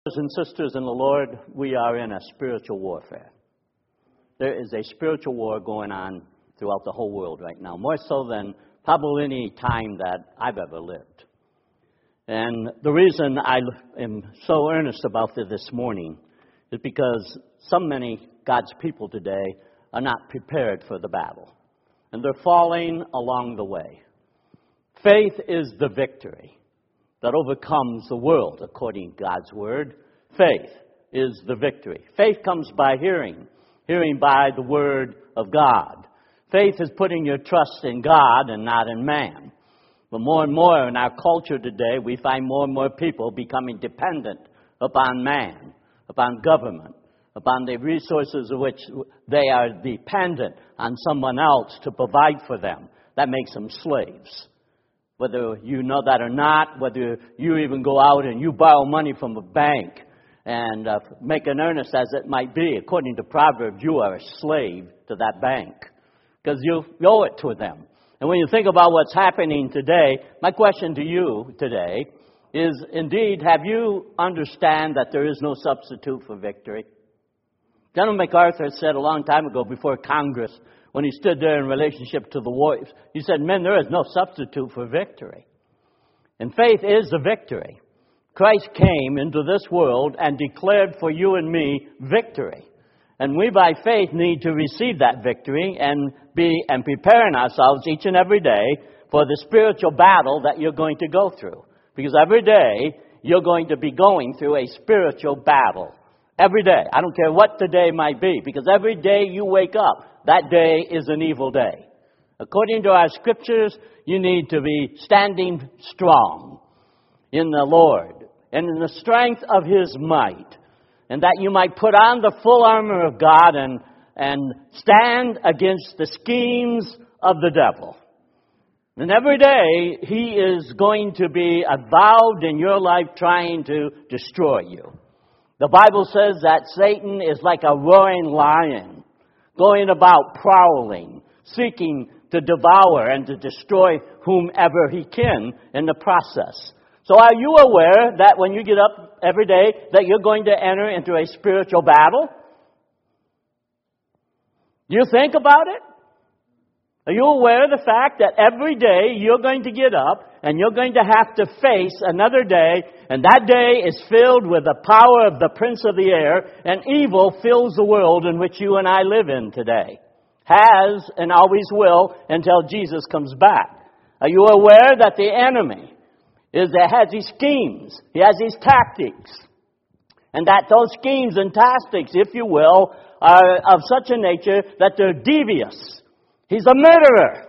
Brothers and sisters in the Lord, we are in a spiritual warfare. There is a spiritual war going on throughout the whole world right now, more so than probably any time that I've ever lived. And the reason I am so earnest about this morning is because so many God's people today are not prepared for the battle, and they're falling along the way. Faith is the victory that overcomes the world, according to God's word. Faith is the victory. Faith comes by hearing, hearing by the word of God. Faith is putting your trust in God and not in man. But more and more in our culture today, we find more and more people becoming dependent upon man, upon government, upon the resources of which they are dependent on someone else to provide for them. That makes them slaves. Whether you know that or not, whether you even go out and you borrow money from a bank and make an earnest as it might be, according to Proverbs, you are a slave to that bank because you owe it to them. And when you think about what's happening today, my question to you today is, indeed, have you understand that there is no substitute for victory? General MacArthur said a long time ago before Congress, when he stood there in relationship to the war, he said, men, there is no substitute for victory. And faith is the victory. Christ came into this world and declared for you and me victory. And we by faith need to receive that victory and preparing ourselves each and every day for the spiritual battle that you're going to go through. Because every day you're going to be going through a spiritual battle. Every day. I don't care what the day might be, because every day you wake up, that day is an evil day. According to our scriptures, you need to be standing strong in the Lord and in the strength of His might, and that you might put on the full armor of God and stand against the schemes of the devil. And every day, he is going to be involved in your life trying to destroy you. The Bible says that Satan is like a roaring lion, going about prowling, seeking to devour and to destroy whomever he can in the process. So are you aware that when you get up every day that you're going to enter into a spiritual battle? You think about it? Are you aware of the fact that every day you're going to get up and you're going to have to face another day, and that day is filled with the power of the prince of the air, and evil fills the world in which you and I live in today. Has and always will until Jesus comes back. Are you aware that the enemy has these schemes, he has these tactics, and that those schemes and tactics, if you will, are of such a nature that they're devious. He's a murderer.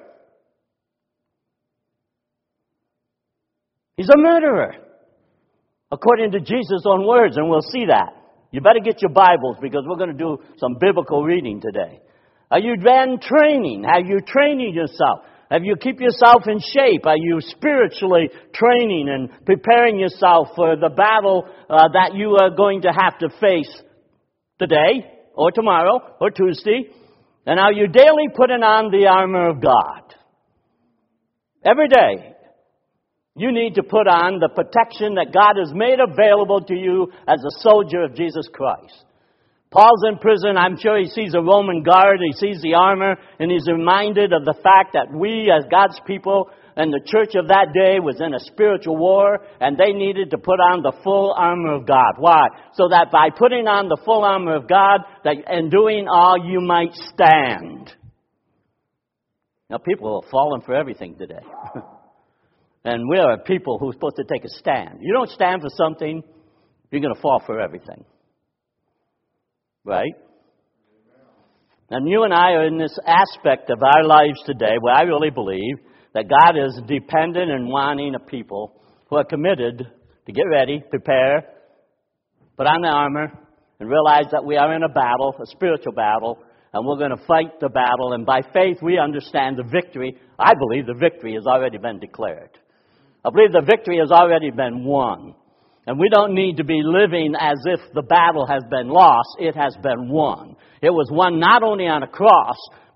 He's a murderer, according to Jesus' own words, and we'll see that. You better get your Bibles, because we're going to do some biblical reading today. Are you then training? Are you training yourself? Have you keep yourself in shape? Are you spiritually training and preparing yourself for the battle that you are going to have to face today, or tomorrow, or Tuesday? And are you daily putting on the armor of God? Every day, you need to put on the protection that God has made available to you as a soldier of Jesus Christ. Paul's in prison. I'm sure he sees a Roman guard. He sees the armor, and he's reminded of the fact that we as God's people and the church of that day was in a spiritual war, and they needed to put on the full armor of God. Why? So that by putting on the full armor of God, that and doing all, you might stand. Now, people are falling for everything today. And we are people who are supposed to take a stand. You don't stand for something, you're going to fall for everything. Right? And you and I are in this aspect of our lives today where I really believe that God is dependent and wanting a people who are committed to get ready, prepare, put on the armor, and realize that we are in a battle, a spiritual battle, and we're going to fight the battle. And by faith, we understand the victory. I believe the victory has already been declared. I believe the victory has already been won. And we don't need to be living as if the battle has been lost. It has been won. It was won not only on a cross,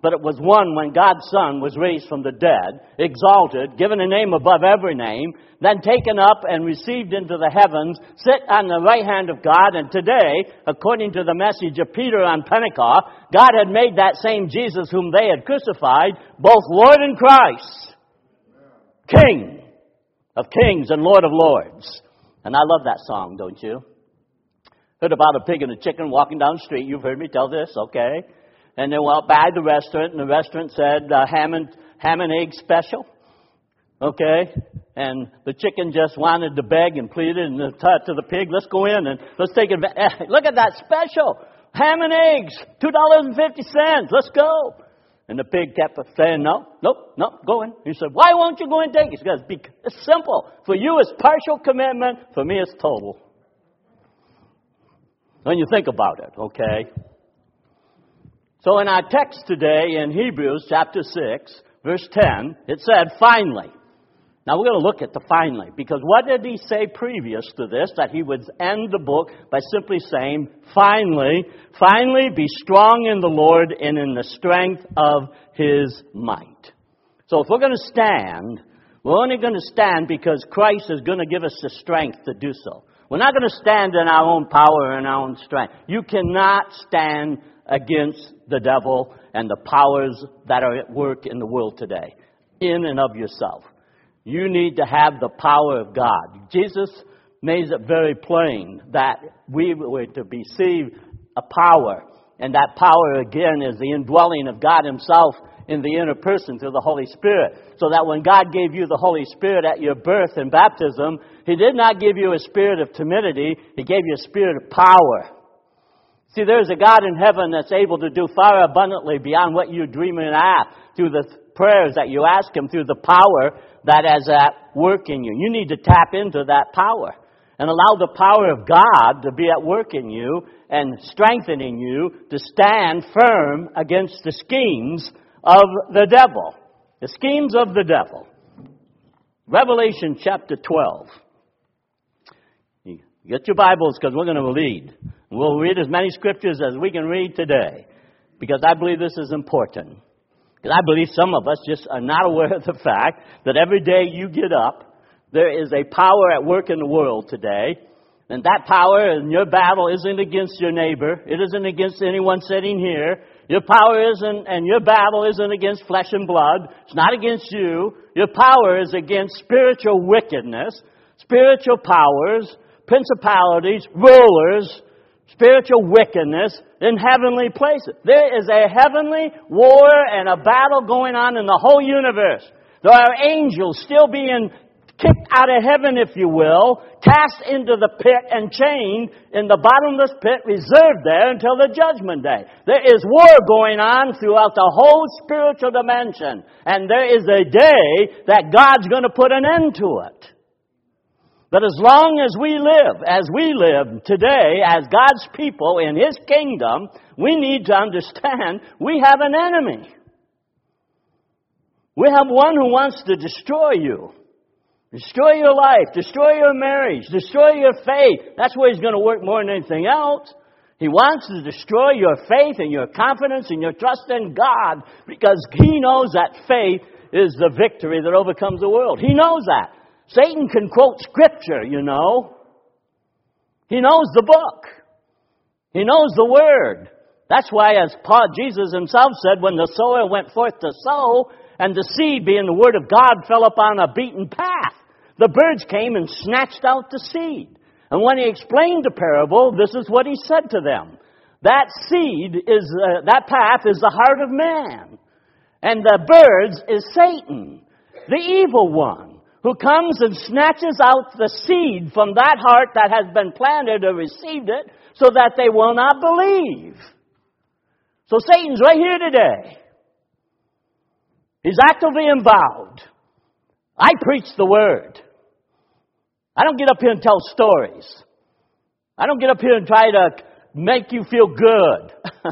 but it was one when God's Son was raised from the dead, exalted, given a name above every name, then taken up and received into the heavens, sit on the right hand of God. And today, according to the message of Peter on Pentecost, God had made that same Jesus whom they had crucified, both Lord and Christ, King of kings and Lord of lords. And I love that song, don't you? Heard about a pig and a chicken walking down the street. You've heard me tell this, okay? And they went by the restaurant, and the restaurant said, ham and egg special, okay? And the chicken just wanted to beg and pleaded and to the pig, let's go in and let's take it. Look at that special, ham and eggs, $2.50, let's go. And the pig kept saying, no, go in. He said, why won't you go and take it? He goes, it's simple. For you it's partial commitment, for me it's total. When you think about it, okay? So in our text today in Hebrews chapter 6, verse 10, it said, finally. Now we're going to look at the finally, because what did he say previous to this? That he would end the book by simply saying, finally, be strong in the Lord and in the strength of his might. So if we're going to stand, we're only going to stand because Christ is going to give us the strength to do so. We're not going to stand in our own power and our own strength. You cannot stand against the devil and the powers that are at work in the world today, in and of yourself. You need to have the power of God. Jesus made it very plain that we were to receive a power, and that power again is the indwelling of God himself in the inner person through the Holy Spirit. So that when God gave you the Holy Spirit at your birth and baptism, he did not give you a spirit of timidity, he gave you a spirit of power. See, there's a God in heaven that's able to do far abundantly beyond what you dream and ask through the prayers that you ask him, through the power that is at work in you. You need to tap into that power and allow the power of God to be at work in you and strengthening you to stand firm against the schemes of the devil. The schemes of the devil. Revelation chapter 12. You get your Bibles because we're going to read. We'll read as many scriptures as we can read today because I believe this is important. Because I believe some of us just are not aware of the fact that every day you get up, there is a power at work in the world today. And that power in your battle isn't against your neighbor. It isn't against anyone sitting here. Your power isn't, and your battle isn't against flesh and blood. It's not against you. Your power is against spiritual wickedness, spiritual powers, principalities, rulers, spiritual wickedness in heavenly places. There is a heavenly war and a battle going on in the whole universe. There are angels still being kicked out of heaven, if you will, cast into the pit and chained in the bottomless pit, reserved there until the judgment day. There is war going on throughout the whole spiritual dimension. And there is a day that God's going to put an end to it. But as long as we live today as God's people in his kingdom, we need to understand we have an enemy. We have one who wants to destroy you. Destroy your life, destroy your marriage, destroy your faith. That's where he's going to work more than anything else. He wants to destroy your faith and your confidence and your trust in God because he knows that faith is the victory that overcomes the world. He knows that. Satan can quote Scripture, you know. He knows the book. He knows the Word. That's why, as Jesus himself said, when the sower went forth to sow, and the seed, being the Word of God, fell upon a beaten path, the birds came and snatched out the seed. And when he explained the parable, this is what he said to them. That seed is, that path is the heart of man. And the birds is Satan, the evil one, who comes and snatches out the seed from that heart that has been planted or received it so that they will not believe. So Satan's right here today. He's actively involved. I preach the Word. I don't get up here and tell stories. I don't get up here and try to make you feel good.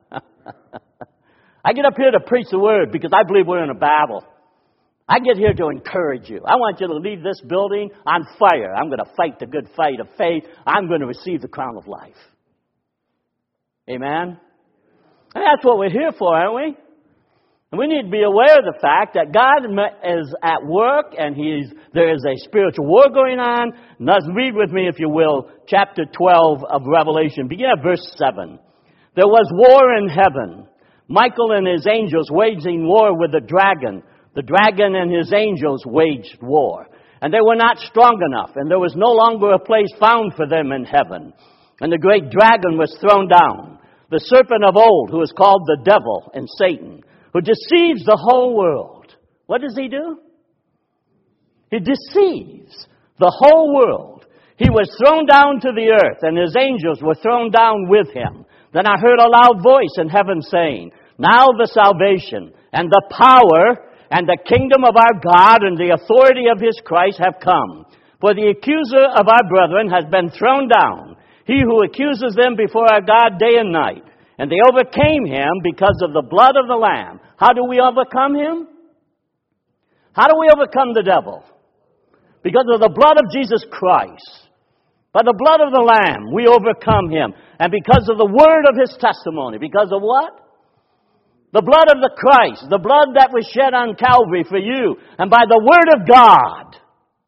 I get up here to preach the Word because I believe we're in a battle. I get here to encourage you. I want you to leave this building on fire. I'm going to fight the good fight of faith. I'm going to receive the crown of life. Amen? And that's what we're here for, aren't we? And we need to be aware of the fact that God is at work and there is a spiritual war going on. And let's read with me, if you will, chapter 12 of Revelation. Begin at verse 7. There was war in heaven. Michael and his angels waging war with the dragon. The dragon and his angels waged war. And they were not strong enough, and there was no longer a place found for them in heaven. And the great dragon was thrown down, the serpent of old, who is called the devil and Satan, who deceives the whole world. What does he do? He deceives the whole world. He was thrown down to the earth, and his angels were thrown down with him. Then I heard a loud voice in heaven saying, now the salvation and the power and the kingdom of our God and the authority of his Christ have come. For the accuser of our brethren has been thrown down, he who accuses them before our God day and night. And they overcame him because of the blood of the Lamb. How do we overcome him? How do we overcome the devil? Because of the blood of Jesus Christ. By the blood of the Lamb, we overcome him. And because of the word of his testimony. Because of what? The blood of the Christ. The blood that was shed on Calvary for you. And by the word of God.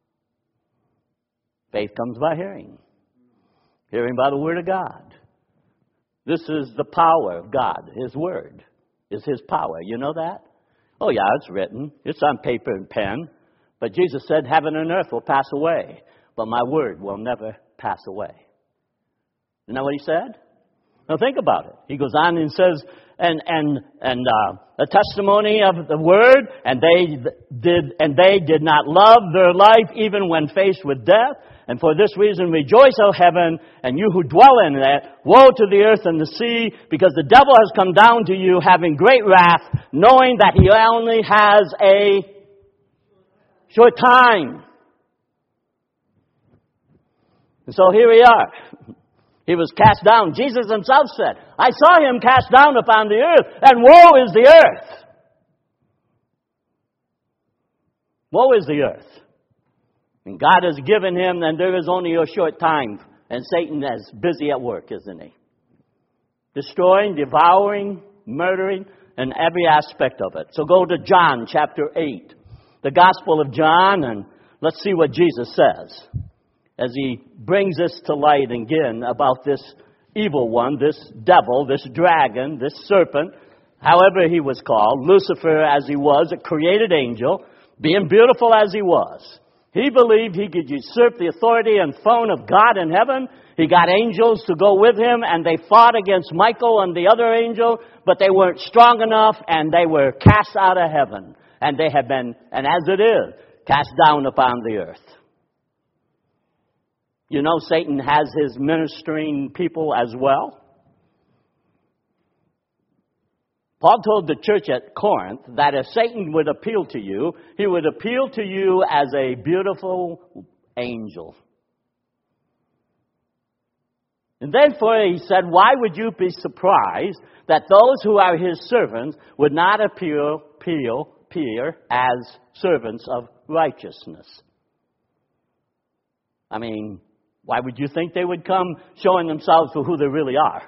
Faith comes by hearing. Hearing by the word of God. This is the power of God. His word is his power. You know that? Oh yeah, it's written. It's on paper and pen. But Jesus said, heaven and earth will pass away, but my word will never pass away. Isn't that what he said? Now think about it. He goes on and says, the testimony of the word, and they did not love their life even when faced with death. And for this reason, rejoice, O heaven, and you who dwell in it. Woe to the earth and the sea, because the devil has come down to you, having great wrath, knowing that he only has a short time. And so here we are. He was cast down. Jesus himself said, I saw him cast down upon the earth, and woe is the earth. Woe is the earth. And God has given him, and there is only a short time. And Satan is busy at work, isn't he? Destroying, devouring, murdering, and every aspect of it. So go to John chapter 8. The Gospel of John, and let's see what Jesus says. As he brings this to light again about this evil one, this devil, this dragon, this serpent, however he was called, Lucifer as he was, a created angel, being beautiful as he was. He believed he could usurp the authority and throne of God in heaven. He got angels to go with him, and they fought against Michael and the other angel, but they weren't strong enough, and they were cast out of heaven. And they have been, and as it is, cast down upon the earth. You know, Satan has his ministering people as well. Paul told the church at Corinth that if Satan would appeal to you, he would appeal to you as a beautiful angel. And therefore he said, why would you be surprised that those who are his servants would not appear as servants of righteousness? I mean, why would you think they would come showing themselves for who they really are?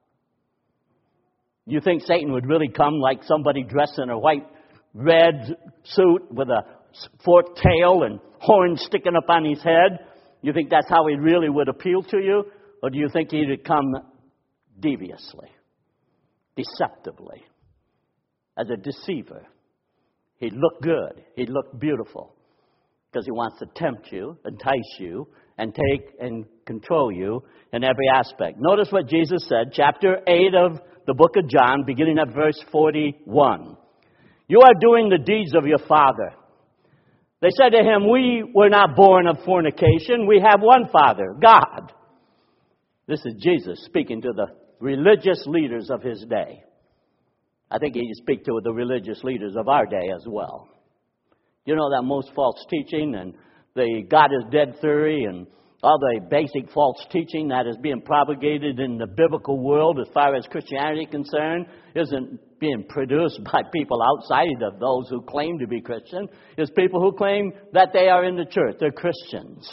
You think Satan would really come like somebody dressed in a white, red suit with a forked tail and horns sticking up on his head? You think that's how he really would appeal to you? Or do you think he'd come deviously, deceptively, as a deceiver? He'd look good. He'd look beautiful. Because he wants to tempt you, entice you, and take and control you in every aspect. Notice what Jesus said, chapter 8 of the book of John, beginning at verse 41. You are doing the deeds of your father. They said to him, we were not born of fornication. We have one Father, God. This is Jesus speaking to the religious leaders of his day. I think he speaks to the religious leaders of our day as well. You know that most false teaching and the God is dead theory and all the basic false teaching that is being propagated in the biblical world as far as Christianity is concerned isn't being produced by people outside of those who claim to be Christian. It's people who claim that they are in the church. They're Christians.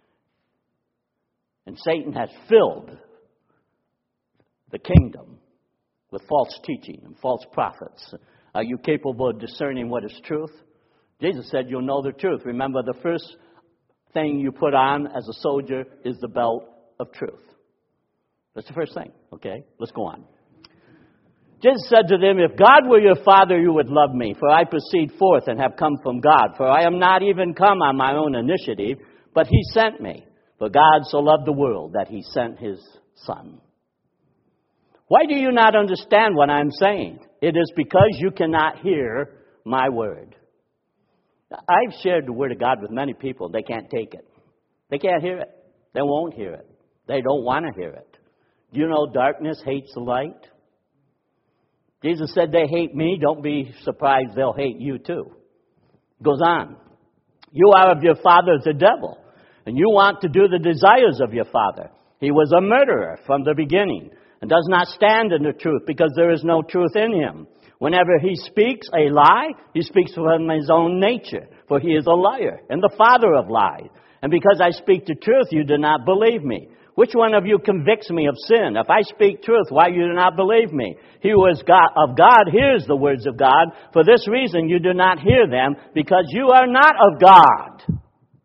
And Satan has filled the kingdom with false teaching and false prophets Are you capable of discerning what is truth? Jesus said you'll know the truth. Remember, the first thing you put on as a soldier is the belt of truth. That's the first thing, okay? Let's go on. Jesus said to them, if God were your Father, you would love me, for I proceed forth and have come from God. For I am not even come on my own initiative, but He sent me. For God so loved the world that He sent His Son. Why do you not understand what I'm saying? It is because you cannot hear my word. I've shared the Word of God with many people. They can't take it. They can't hear it. They won't hear it. They don't want to hear it. Do you know darkness hates the light? Jesus said they hate me. Don't be surprised they'll hate you too. Goes on. You are of your father the devil, and you want to do the desires of your father. He was a murderer from the beginning and does not stand in the truth because there is no truth in him. Whenever he speaks a lie, he speaks from his own nature, for he is a liar and the father of lies. And because I speak the truth, you do not believe me. Which one of you convicts me of sin? If I speak truth, why you do not believe me? He who is of God hears the words of God. For this reason you do not hear them, because you are not of God.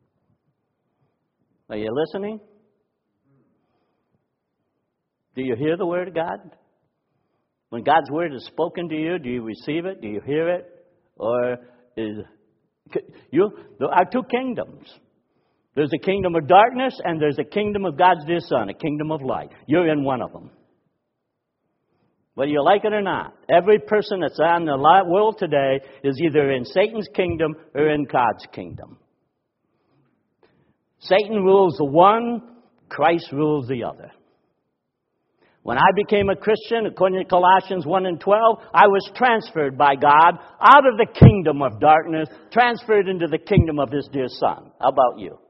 Are you listening? Do you hear the word of God? When God's word is spoken to you, do you receive it? Do you hear it? Or there are two kingdoms. There's a kingdom of darkness and there's a kingdom of God's dear Son, a kingdom of light. You're in one of them. Whether you like it or not, every person that's on the world today is either in Satan's kingdom or in God's kingdom. Satan rules the one, Christ rules the other. When I became a Christian, according to Colossians 1 and 12, I was transferred by God out of the kingdom of darkness, transferred into the kingdom of His dear Son. How about you?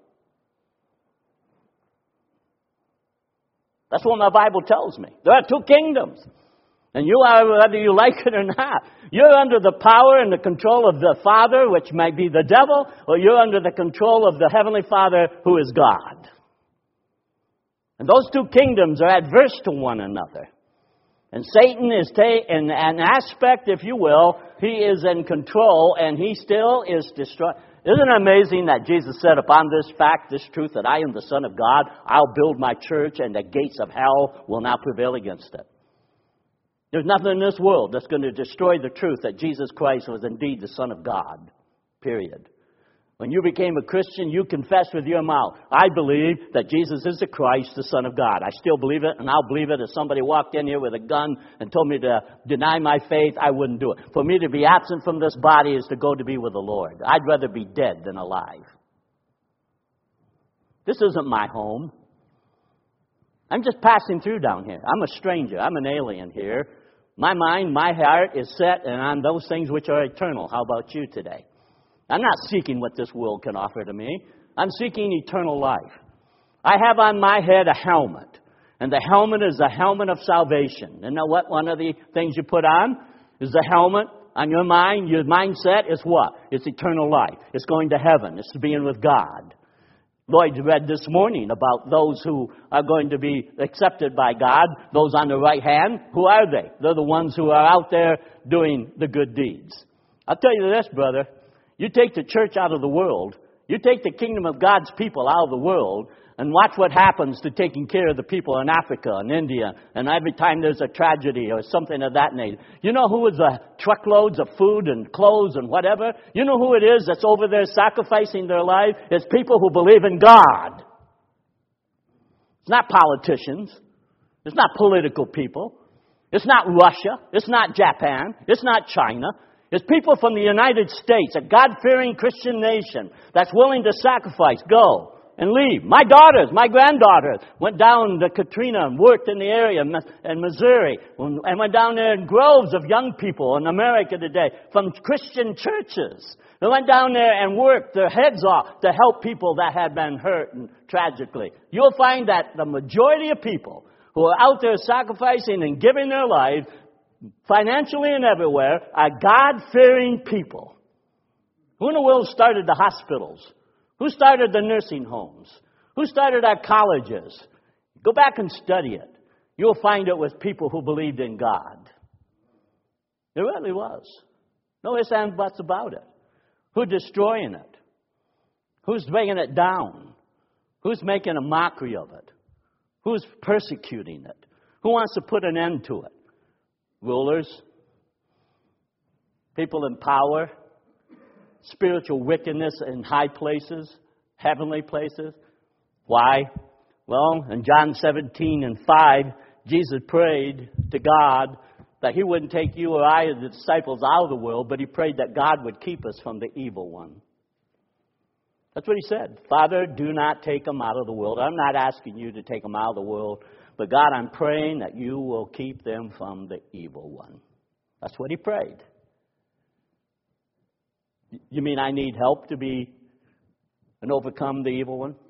That's what my Bible tells me. There are two kingdoms. And you are, whether you like it or not, you're under the power and the control of the Father, which might be the devil, or you're under the control of the Heavenly Father, who is God. And those two kingdoms are adverse to one another. And Satan is in an aspect, if you will, he is in control and he still is destroying. Isn't it amazing that Jesus said, upon this fact, this truth, that I am the Son of God, I'll build my church and the gates of hell will not prevail against it. There's nothing in this world that's going to destroy the truth that Jesus Christ was indeed the Son of God. Period. When you became a Christian, you confessed with your mouth, I believe that Jesus is the Christ, the Son of God. I still believe it, and I'll believe it if somebody walked in here with a gun and told me to deny my faith, I wouldn't do it. For me to be absent from this body is to go to be with the Lord. I'd rather be dead than alive. This isn't my home. I'm just passing through down here. I'm a stranger. I'm an alien here. My mind, my heart is set on those things which are eternal. How about you today? I'm not seeking what this world can offer to me. I'm seeking eternal life. I have on my head a helmet. And the helmet is the helmet of salvation. And now what one of the things you put on is the helmet on your mind. Your mindset is what? It's eternal life. It's going to heaven. It's being with God. Lloyd read this morning about those who are going to be accepted by God. Those on the right hand, who are they? They're the ones who are out there doing the good deeds. I'll tell you this, brother. You take the church out of the world, you take the kingdom of God's people out of the world, and watch what happens to taking care of the people in Africa and India, and every time there's a tragedy or something of that nature. You know who is the truckloads of food and clothes and whatever? You know who it is that's over there sacrificing their life? It's people who believe in God. It's not politicians. It's not political people. It's not Russia. It's not Japan. It's not China. It's people from the United States, a God-fearing Christian nation that's willing to sacrifice, go and leave. My daughters, my granddaughters went down to Katrina and worked in the area in Missouri and went down there in groves of young people in America today from Christian churches. They went down there and worked their heads off to help people that had been hurt and tragically. You'll find that the majority of people who are out there sacrificing and giving their lives financially and everywhere, are God-fearing people. Who in the world started the hospitals? Who started the nursing homes? Who started our colleges? Go back and study it. You'll find it was people who believed in God. It really was. No ifs, ands, buts about it. Who's destroying it? Who's bringing it down? Who's making a mockery of it? Who's persecuting it? Who wants to put an end to it? Rulers? People in power? Spiritual wickedness in high places? Heavenly places? Why? Well, in John 17:5, Jesus prayed to God that He wouldn't take you or I as the disciples out of the world, but He prayed that God would keep us from the evil one. That's what He said. Father, do not take them out of the world. I'm not asking you to take them out of the world, but God, I'm praying that you will keep them from the evil one. That's what He prayed. You mean I need help to be and overcome the evil one?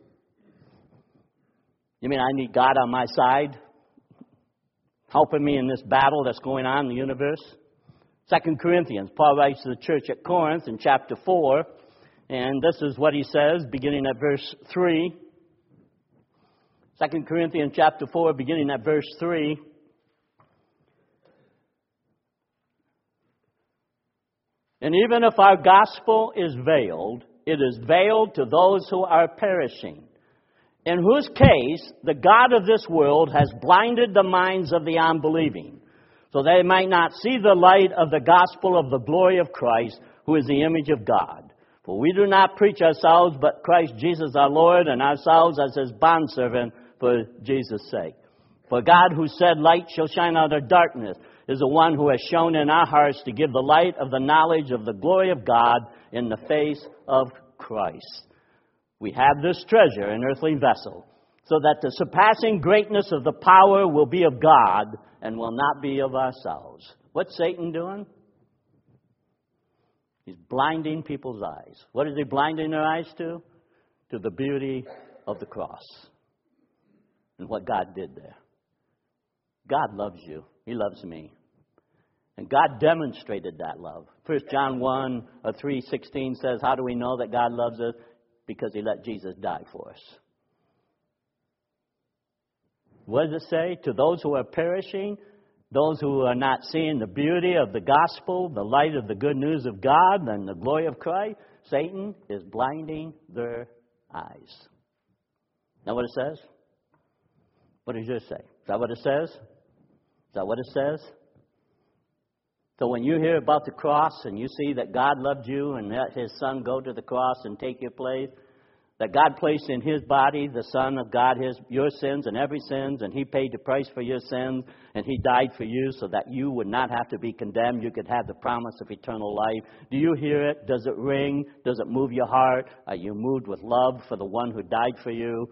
You mean I need God on my side, helping me in this battle that's going on in the universe? 2 Corinthians, Paul writes to the church at Corinth in chapter 4, and this is what he says, beginning at verse 3. 2 Corinthians chapter 4, beginning at verse 3. And even if our gospel is veiled, it is veiled to those who are perishing, in whose case the God of this world has blinded the minds of the unbelieving, so they might not see the light of the gospel of the glory of Christ, who is the image of God. For we do not preach ourselves, but Christ Jesus our Lord, and ourselves as His bondservant for Jesus' sake. For God, who said, light shall shine out of darkness, is the one who has shown in our hearts to give the light of the knowledge of the glory of God in the face of Christ. We have this treasure in earthly vessel, so that the surpassing greatness of the power will be of God and will not be of ourselves. What's Satan doing? He's blinding people's eyes. What is he blinding their eyes to? To the beauty of the cross and what God did there. God loves you. He loves me. And God demonstrated that love. 1 John 3:16 says, how do we know that God loves us? Because He let Jesus die for us. What does it say? To those who are perishing, those who are not seeing the beauty of the gospel, the light of the good news of God, and the glory of Christ, Satan is blinding their eyes. Is that what it says? What does yours say? Is that what it says? Is that what it says? So when you hear about the cross and you see that God loved you and let His Son go to the cross and take your place, that God placed in His body, the Son of God, your sins and every sins, and He paid the price for your sins, and He died for you so that you would not have to be condemned. You could have the promise of eternal life. Do you hear it? Does it ring? Does it move your heart? Are you moved with love for the one who died for you?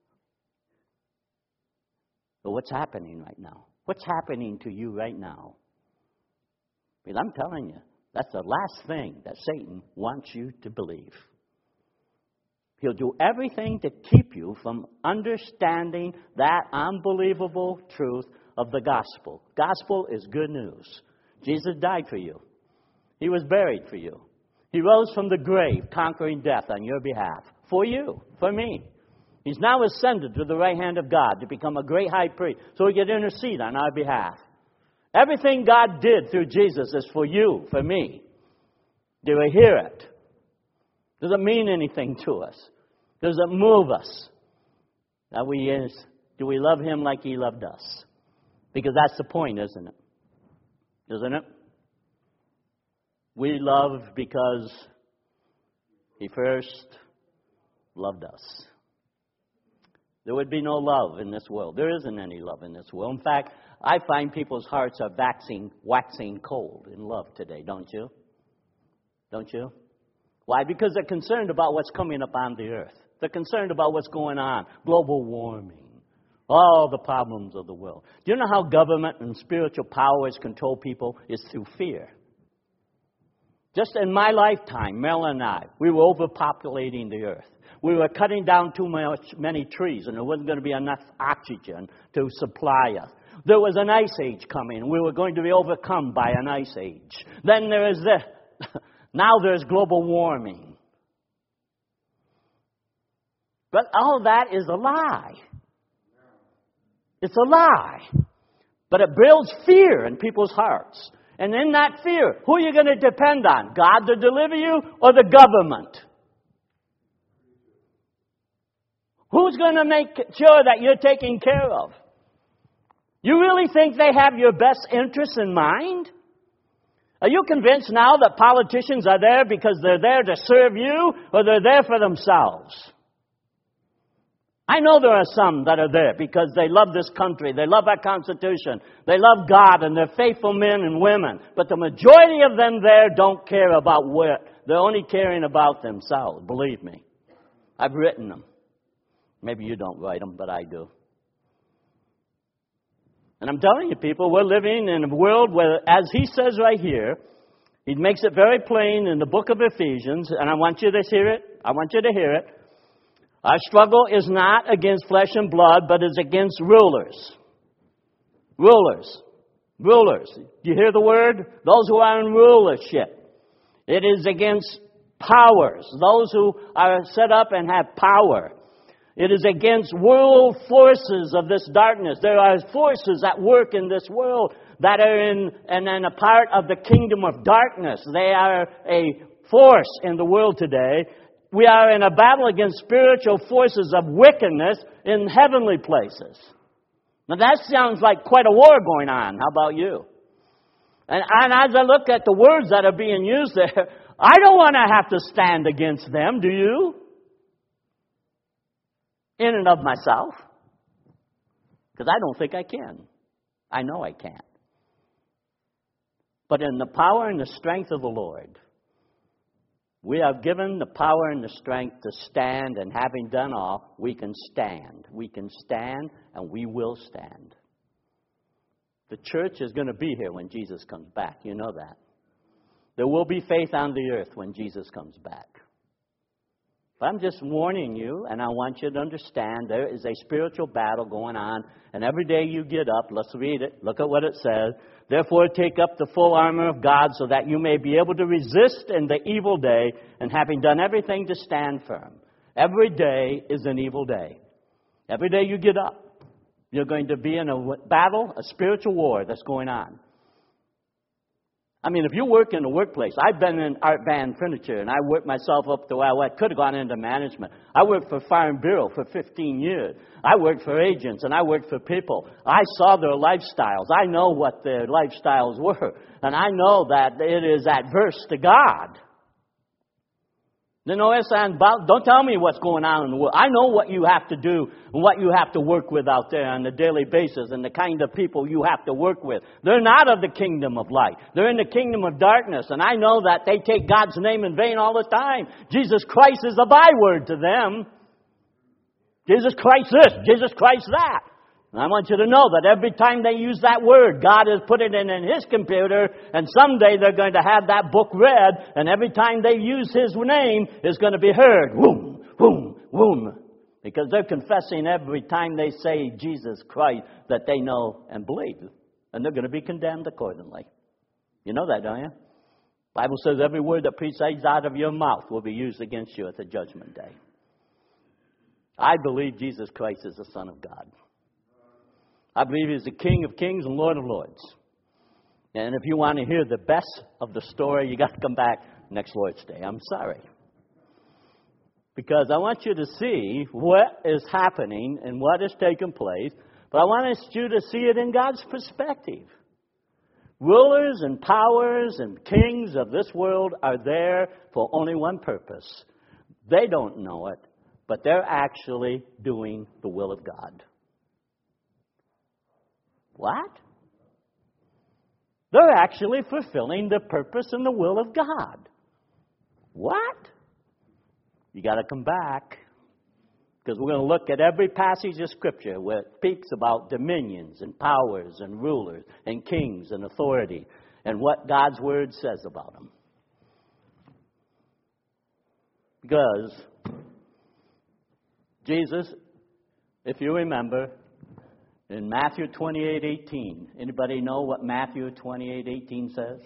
But what's happening right now? What's happening to you right now? Because I'm telling you, that's the last thing that Satan wants you to believe. He'll do everything to keep you from understanding that unbelievable truth of the gospel. Gospel is good news. Jesus died for you. He was buried for you. He rose from the grave, conquering death on your behalf. For you, for me. He's now ascended to the right hand of God to become a great high priest, so He can intercede on our behalf. Everything God did through Jesus is for you, for me. Do we hear it? Does it mean anything to us? Does it move us? Do we love Him like He loved us? Because that's the point, isn't it? Isn't it? We love because He first loved us. There would be no love in this world. There isn't any love in this world. In fact, I find people's hearts are waxing cold in love today, don't you? Don't you? Why? Because they're concerned about what's coming up on the earth. They're concerned about what's going on. Global warming. All the problems of the world. Do you know how government and spiritual powers control people? It's through fear. Just in my lifetime, Mel and I, we were overpopulating the earth. We were cutting down too many trees, and there wasn't going to be enough oxygen to supply us. There was an ice age coming. We were going to be overcome by an ice age. Then there is this. Now there's global warming. But all that is a lie. It's a lie. But it builds fear in people's hearts. And in that fear, who are you going to depend on? God to deliver you or the government? Who's going to make sure that you're taken care of? You really think they have your best interests in mind? Are you convinced now that politicians are there because they're there to serve you or they're there for themselves? I know there are some that are there because they love this country, they love our Constitution, they love God, and they're faithful men and women. But the majority of them there don't care about what. They're only caring about themselves, believe me. I've written them. Maybe you don't write them, but I do. And I'm telling you, people, we're living in a world where, as he says right here, he makes it very plain in the book of Ephesians, and I want you to hear it. I want you to hear it. Our struggle is not against flesh and blood, but is against rulers. Rulers. Rulers. Do you hear the word? Those who are in rulership. It is against powers. Those who are set up and have power. It is against world forces of this darkness. There are forces at work in this world that are in a part of the kingdom of darkness. They are a force in the world today. We are in a battle against spiritual forces of wickedness in heavenly places. Now that sounds like quite a war going on. How about you? And as I look at the words that are being used there, I don't want to have to stand against them, do you? In and of myself. Because I don't think I can. I know I can't. But in the power and the strength of the Lord, we are given the power and the strength to stand, and having done all, we can stand. We can stand, and we will stand. The church is going to be here when Jesus comes back. You know that. There will be faith on the earth when Jesus comes back. But I'm just warning you, and I want you to understand there is a spiritual battle going on, and every day you get up, let's read it, look at what it says. Therefore take up the full armor of God so that you may be able to resist in the evil day, and having done everything to stand firm. Every day is an evil day. Every day you get up, you're going to be in a battle, a spiritual war that's going on. I mean, if you work in the workplace, I've been in art band furniture, and I worked myself up to where I could have gone into management. I worked for Farm Bureau for 15 years. I worked for agents, and I worked for people. I saw their lifestyles. I know what their lifestyles were, and I know that it is adverse to God. Don't tell me what's going on in the world. I know what you have to do and what you have to work with out there on a daily basis and the kind of people you have to work with. They're not of the kingdom of light. They're in the kingdom of darkness. And I know that they take God's name in vain all the time. Jesus Christ is a byword to them. Jesus Christ this, Jesus Christ that. And I want you to know that every time they use that word, God has put it in His computer, and someday they're going to have that book read, and every time they use His name, it's going to be heard. Boom, boom, boom. Because they're confessing every time they say Jesus Christ that they know and believe. And they're going to be condemned accordingly. You know that, don't you? The Bible says every word that proceeds out of your mouth will be used against you at the judgment day. I believe Jesus Christ is the Son of God. I believe He's the King of kings and Lord of lords. And if you want to hear the best of the story, you got to come back next Lord's Day. I'm sorry. Because I want you to see what is happening and what is taking place. But I want you to see it in God's perspective. Rulers and powers and kings of this world are there for only one purpose. They don't know it, but they're actually doing the will of God. What? They're actually fulfilling the purpose and the will of God. What? You got to come back. Because we're going to look at every passage of Scripture where it speaks about dominions and powers and rulers and kings and authority and what God's Word says about them. Because Jesus, if you remember, in Matthew 28:18, anybody know what Matthew 28:18 says?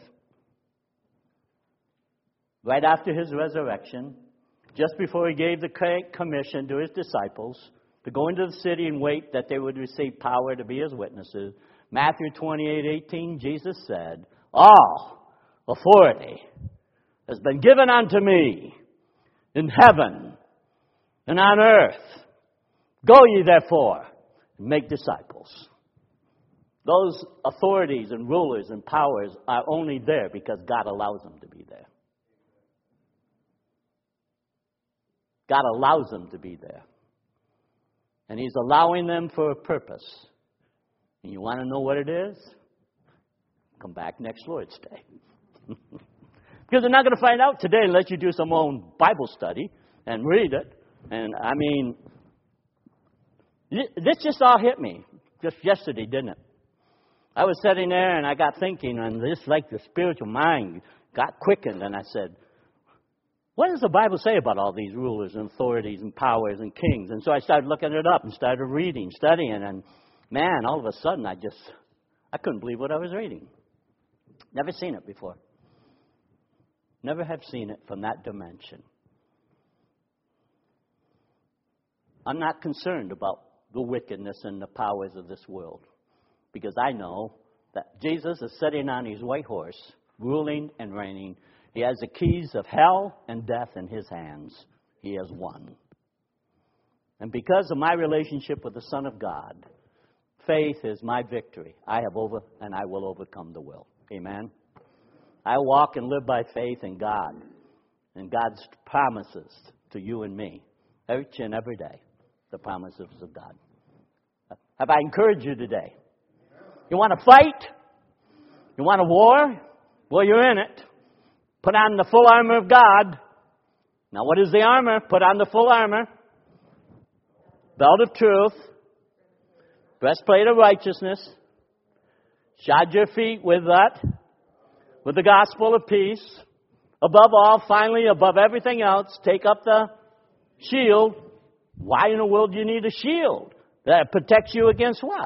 Right after His resurrection, just before He gave the Great Commission to His disciples, to go into the city and wait that they would receive power to be his witnesses. Matthew 28:18, Jesus said, all authority has been given unto me in heaven and on earth. Go ye therefore and make disciples. Those authorities and rulers and powers are only there because God allows them to be there. God allows them to be there. And he's allowing them for a purpose. And you want to know what it is? Come back next Lord's Day. Because they're not going to find out today unless you do some own Bible study and read it. And I mean, this just all hit me just yesterday, didn't it? I was sitting there and I got thinking, and just like the spiritual mind got quickened, and I said, what does the Bible say about all these rulers and authorities and powers and kings? And so I started looking it up and started reading, studying, and man, all of a sudden I couldn't believe what I was reading. Never seen it before. Never have seen it from that dimension. I'm not concerned about the wickedness and the powers of this world, because I know that Jesus is sitting on his white horse, ruling and reigning. He has the keys of hell and death in his hands. He has won. And because of my relationship with the Son of God, faith is my victory. I will overcome the will. Amen? I walk and live by faith in God and God's promises to you and me each and every day, the promises of God. Have I encouraged you today? You want to fight? You want a war? Well, you're in it. Put on the full armor of God. Now, what is the armor? Put on the full armor. Belt of truth. Breastplate of righteousness. Shod your feet with that. With the gospel of peace. Above all, finally, above everything else, take up the shield. Why in the world do you need a shield? That protects you against what?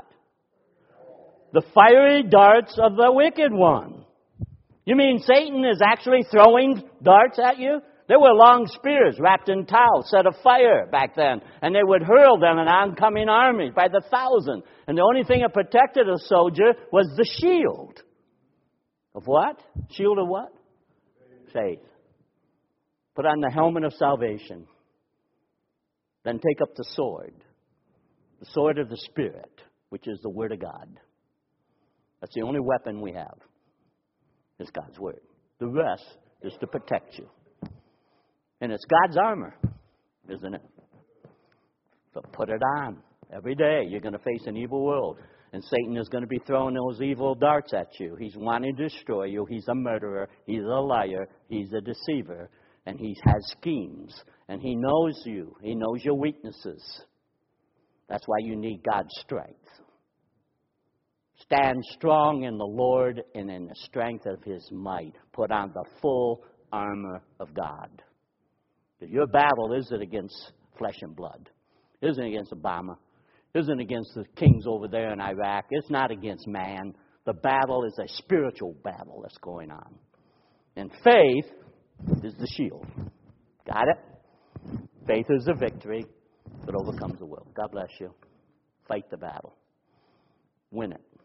The fiery darts of the wicked one. You mean Satan is actually throwing darts at you? There were long spears wrapped in towels, set of fire back then, and they would hurl them at oncoming armies by the thousand. And the only thing that protected a soldier was the shield. Of what? Shield of what? Faith. Put on the helmet of salvation. Then take up the sword of the Spirit, which is the Word of God. That's the only weapon we have. It's God's Word. The rest is to protect you. And it's God's armor, isn't it? So put it on. Every day you're going to face an evil world. And Satan is going to be throwing those evil darts at you. He's wanting to destroy you. He's a murderer. He's a liar. He's a deceiver. And he has schemes. And he knows you. He knows your weaknesses. That's why you need God's strength. Stand strong in the Lord and in the strength of his might. Put on the full armor of God. Your battle isn't against flesh and blood. It isn't against Obama. It isn't against the kings over there in Iraq. It's not against man. The battle is a spiritual battle that's going on. And faith is the shield. Got it? Faith is the victory that overcomes the will. God bless you. Fight the battle. Win it.